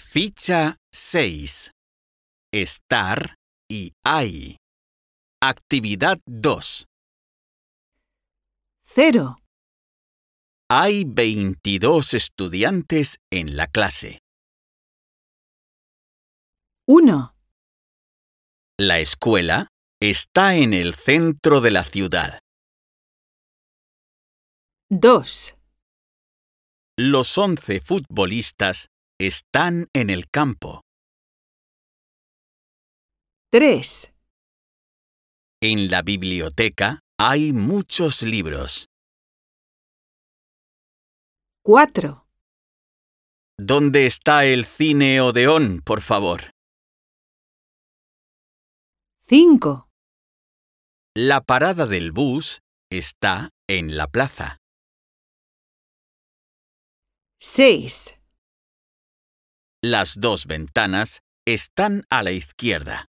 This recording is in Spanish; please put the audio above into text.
Ficha 6. Estar y hay. Actividad 2. 0, Hay 22 estudiantes en la clase. 1, La escuela está en el centro de la ciudad. 2, Los 11 futbolistas están en el campo. 3, En la biblioteca hay muchos libros. 4, ¿Dónde está el cine Odeón, por favor? 5, La parada del bus está en la plaza. 6, Las 2 ventanas están a la izquierda.